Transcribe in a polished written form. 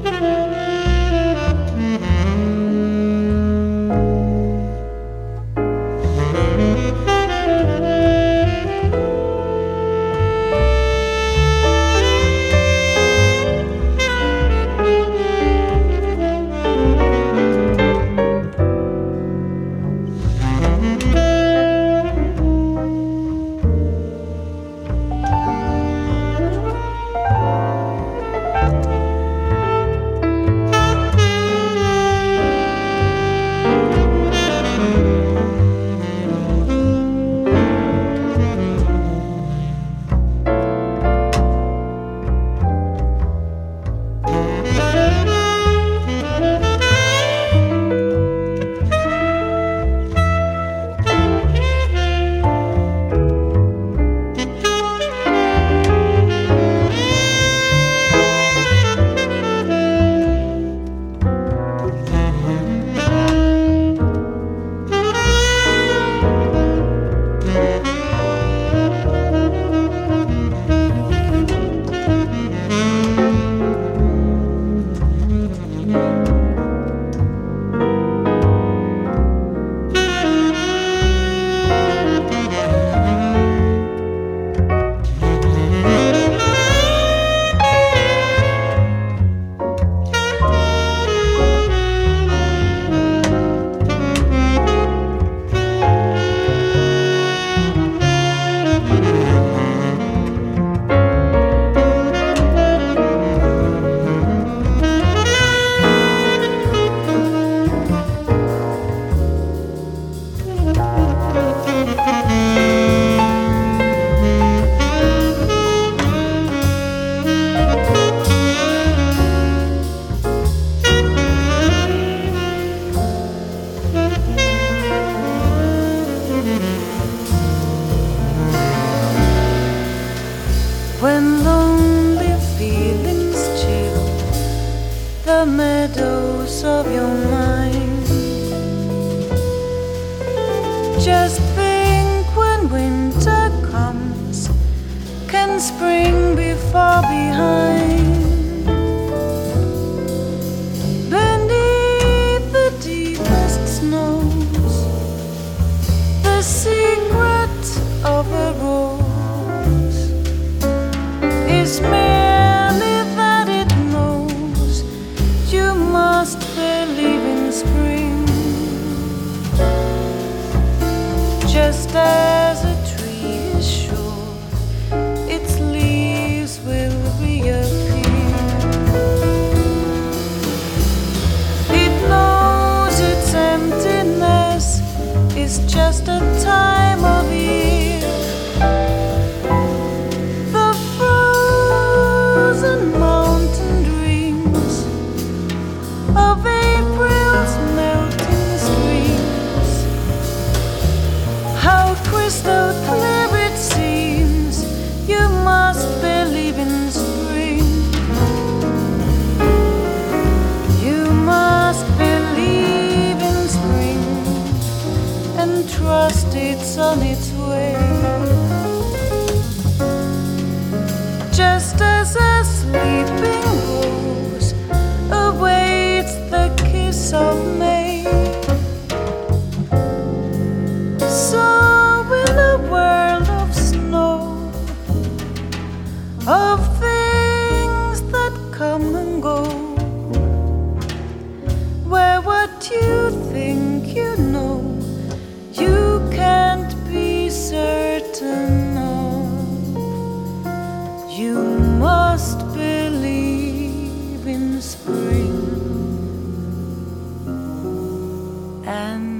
When lonely feelings chill the meadows of your mind, just think when winter comes, can spring be far behind? Beneath the deepest snows, the secret of a rose is merely that it knows you must believe in spring. Just as a tree is sure its leaves will reappear, it knows its emptiness is just a time of year. Mountain dreams of April's melting streams, how crystal clear it seems you must believe in spring. You must believe in spring and trust it's on its way. Just as a sleeping rose awaits the kiss of May, so in a world of snow, of things that come and go, where what you think you know you can't be certain of, you must believe in spring and